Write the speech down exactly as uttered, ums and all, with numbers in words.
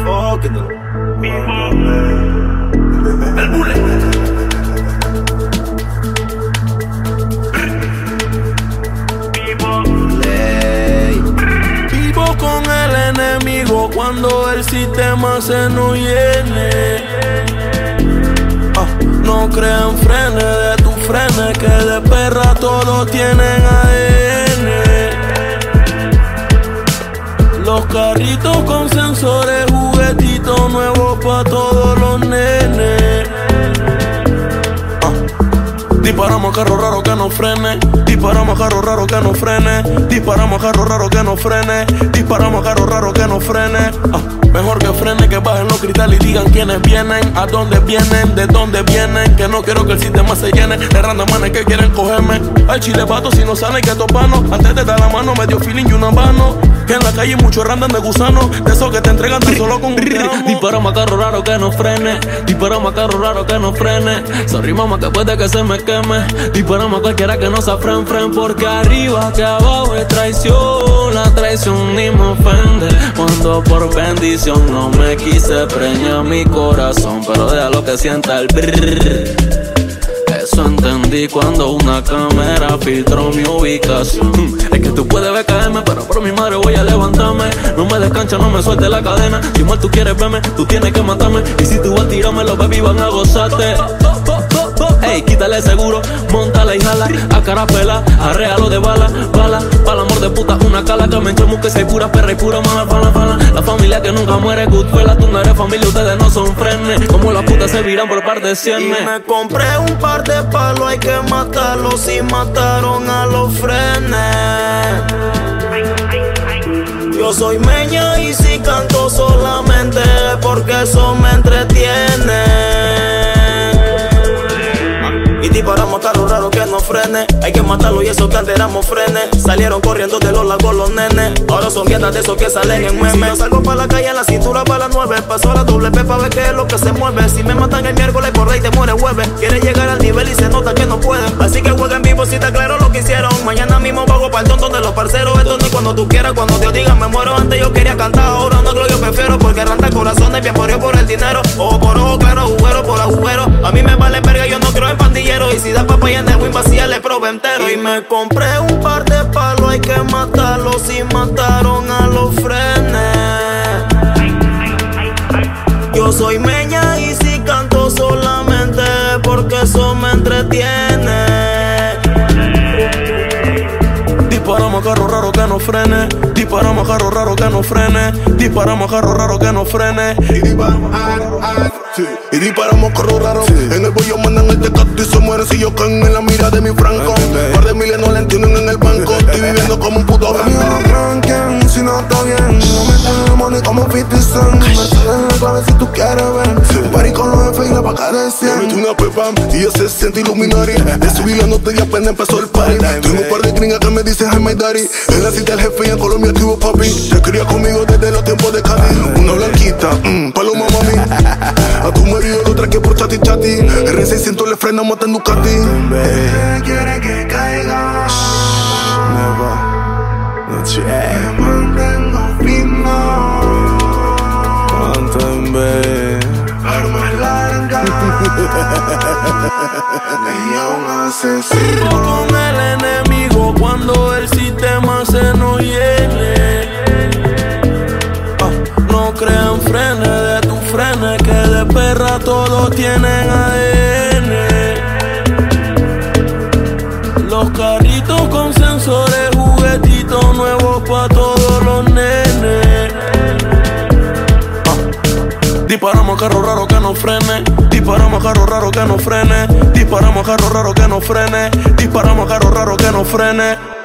Enfóquetelo. El bullet. Vivo con el enemigo cuando el sistema se nos llene. Ah, no crean frenes de tus frenes, que de perra todos tienen A D N. Los carritos con sensores, juguetitos nuevos pa' todos los nenes. Disparamos carro raro que no frene. Disparamos carro raro que no frene. Disparamos carro raro que no frene. Disparamos carro raro que no frene. Ah, mejor que frene, que bajen los cristales y digan quiénes vienen, a dónde vienen, de dónde vienen. Que no quiero que el sistema se llene de randamanes que quieren cogerme. Al chile pato si no salen que topano. Antes de dar la mano me dio feeling y una mano. Que en la calle muchos randan de gusano, de esos que te entregan tan solo con un te amo. Disparamos a carro raro que no frene. Disparamos a carro raro que no frene. Sorry mamá que puede que se me queme. Disparamos a cualquiera que no sea fren fren. Porque arriba que abajo es traición. La traición ni me ofende. Cuando por bendición no me quise preñar mi corazón. Pero deja lo que sienta el brrr. Eso entendí cuando una cámara filtró mi ubicación. Es que tú puedes ver caerme, pero por mi madre voy a levantarme. No me descancha, no me suelte la cadena. Si mal tú quieres verme, tú tienes que matarme. Y si tú vas a tirarme, los baby van a gozarte. Ey, quítale seguro, montala y jala. A cara pela, arréalo de bala, bala. Para el amor de puta, una cala que me enchemo que soy pura perra y pura mala, fala, fala. La familia que nunca muere, Goodfella. Tú no eres familia, ustedes no son frenes. Como las putas se viran por par de cienes. Y me compré un par de palos, hay que matarlos. Si mataron a los frenes. Yo soy meña y si canto solamente porque eso me entretiene. Y disparamos a carro raro que no frene. Hay que matarlo y eso que antes éramos frenes. Salieron corriendo de los lagos los nenes. Ahora son mierdas de esos que salen en memes. Si yo salgo pa' la calle en la cintura pa' las nueve. Paso a la doble P pa' ver qué es lo que se mueve. Si me matan el miércoles por rey te muere jueves. Quiere llegar al nivel y se nota que no puede. Así que juega en vivo si está claro lo que hicieron. Mañana mismo pago para el tonto de los parceros. Esto no es cuando tú quieras, cuando te digan me muero. Antes yo quería cantar, ahora no creo yo prefiero. Porque ranta corazones bien por por el dinero. Ojo por ojo, claro, agujero por agujero. A mí me vale verga, yo no creo en pandilleros. Y si da papaya en el win vacía le probé entero. Y me compré un par de palos, hay que matarlos. Si mataron a los frenes. Yo soy meña y si canto solamente porque eso me entretiene. Disparamos a carro raro que no frene. Disparamos a carro raro que no frene. Disparamos a carro raro que no frene. Y disparamos a sí. Y disparamos carro raro, sí. En el bollo mandan el tecato y se mueren si yo caen en la mira de mi franco. Un par de miles no le entienden en el banco. Estoy viviendo como un puto ranking. Si no está bien, no me tienen money como fifty cent. Me sale en la clave si tú quieres ver, sí. Party con los jefes y la vaca de cien. Me metí una pepa y ya se siente Illuminati. De subir la nota y apenas empezó el party. Tengo un par de gringas que me dicen hi my daddy. En la cita el jefe y en Colombia activo papi. Se cría conmigo desde los tiempos de Cali. Una blanquita, mmm, paloma mami. A tu marido lo traje por chati chati. R seiscientos le frenamos en Ducati. Ella quiere que caiga. Never, no che. Me mantengo fino. Mantén arma larga. Ella un asesino. Con el enemigo cuando el sistema se nos llene. Ah, no crean frenes de tus frenes, que de perra todos tienen A D N. Los carritos con sensores, juguetitos nuevos pa' todos los nenes. Ah, disparamos a carro raro que no frene. Disparamos a carro raro que no frene. Disparamos a carro raro que no frene. Disparamos a carro raro que no frene.